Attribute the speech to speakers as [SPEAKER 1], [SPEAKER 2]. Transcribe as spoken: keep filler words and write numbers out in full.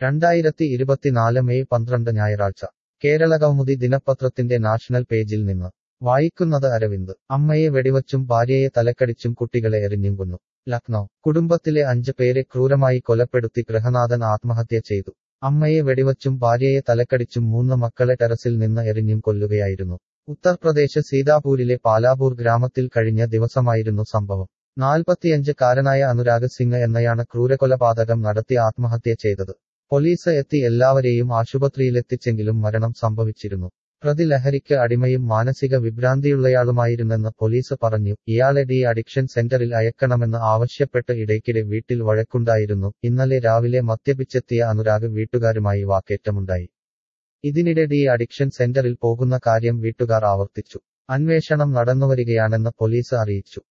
[SPEAKER 1] രണ്ടായിരത്തി ഇരുപത്തിനാല് മെയ് പന്ത്രണ്ട് ഞായറാഴ്ച കേരളകൗമുദി ദിനപത്രത്തിന്റെ നാഷണൽ പേജിൽ നിന്ന് വായിക്കുന്നത് അരവിന്ദ്. അമ്മയെ വെടിവച്ചും ഭാര്യയെ തലക്കടിച്ചും കുട്ടികളെ എറിഞ്ഞും കൊന്നു. ലക്നൗ. കുടുംബത്തിലെ അഞ്ച് പേരെ ക്രൂരമായി കൊലപ്പെടുത്തി ഗൃഹനാഥൻ ആത്മഹത്യ ചെയ്തു. അമ്മയെ വെടിവച്ചും ഭാര്യയെ തലക്കടിച്ചും മൂന്ന് മക്കളെ ടെറസിൽ നിന്ന് എറിഞ്ഞും കൊല്ലുകയായിരുന്നു. ഉത്തർപ്രദേശ് സീതാപൂരിലെ പാലാപൂർ ഗ്രാമത്തിൽ കഴിഞ്ഞ ദിവസമായിരുന്നു സംഭവം. നാൽപ്പത്തിയഞ്ച് കാരനായ അനുരാഗ് സിംഗ് എന്നയാണ് ക്രൂരകൊലപാതകം നടത്തി ആത്മഹത്യ ചെയ്തത്. പോലീസ് എത്തി എല്ലാവരെയും ആശുപത്രിയിലെത്തിച്ചെങ്കിലും മരണം സംഭവിച്ചിരുന്നു. പ്രതി ലഹരിക്ക് അടിമയും മാനസിക വിഭ്രാന്തിയുള്ളയാളുമായിരുന്നെന്ന് പോലീസ് പറഞ്ഞു. ഇയാളെ ഡി അഡിക്ഷൻ സെന്ററിൽ അയക്കണമെന്ന് ആവശ്യപ്പെട്ട് ഇടയ്ക്കിടെ വീട്ടിൽ വഴക്കുണ്ടായിരുന്നു. ഇന്നലെ രാവിലെ മദ്യപിച്ചെത്തിയ അനുരാഗ് വീട്ടുകാരുമായി വാക്കേറ്റമുണ്ടായി. ഇതിനിടെ ഡി അഡിക്ഷൻ സെന്ററിൽ പോകുന്ന കാര്യം വീട്ടുകാർ ആവർത്തിച്ചു. അന്വേഷണം നടന്നുവരികയാണെന്ന് പോലീസ് അറിയിച്ചു.